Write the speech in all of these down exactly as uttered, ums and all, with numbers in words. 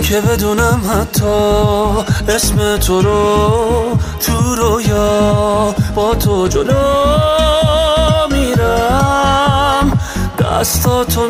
که بدونم حتی اسم تو رو تو رویا با تو جلو میرم، دستاتو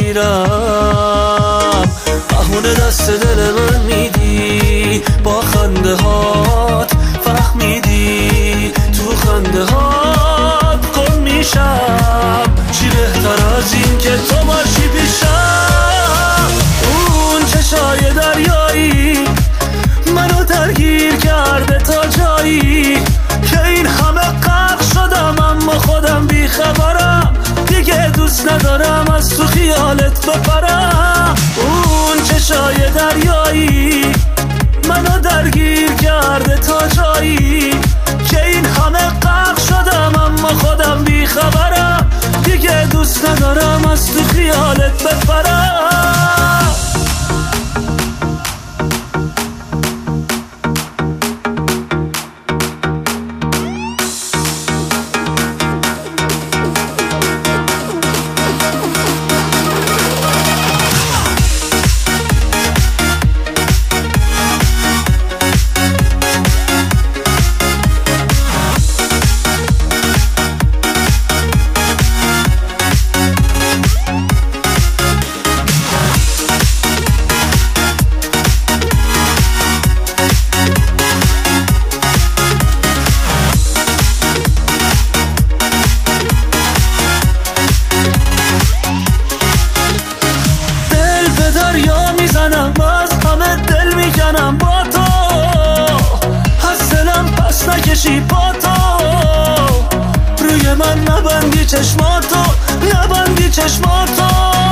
میگیرم، بهونه دست دل من میدی، با خنده هات فهمیدی، تو خنده هات گم میشم، چی بهتر از این که تو باشی پیشم. اون چشای دریایی منو درگیر کرده تا جایی که این همه غرق شدم، اما خودم بیخبرم، دیگه دوست ندارم از تو خیالت بپرم. اون چشای دریایی منو درگیر کرده تا جایی که این همه غرق شدم، اما خودم بیخبرم، دیگه دوست ندارم از تو خیالت بپرم. از همه دل میکنم با تو، از دلم پس نکشی با تو، روی من نبندی چشماتو، نبندی چشماتو.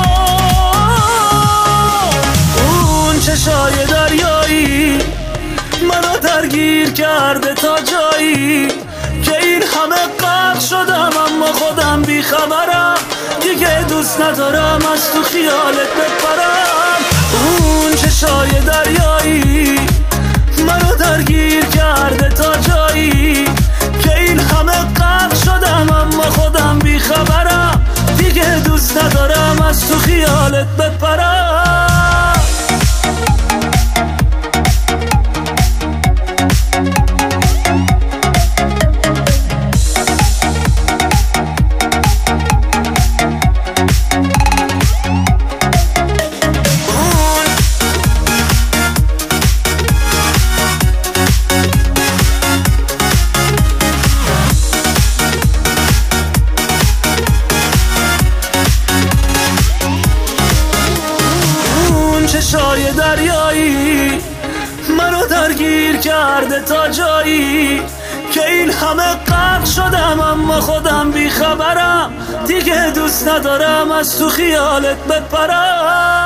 اون چشای دریایی منو درگیر کرده تا جایی که این همه غرق شدم، اما خودم بیخبرم، دیگه دوست ندارم از تو خیالت بپرم. اون چشای دریایی منو درگیر کرده تا جایی که این همه غرق شدم، اما خودم بیخبرم، دیگه دوست ندارم از تو خیالت بپرم. چشای دریایی منو درگیر کرده تا جایی که این همه غرق شدم، اما خودم بیخبرم، دیگه دوست ندارم از تو خیالت بپرم.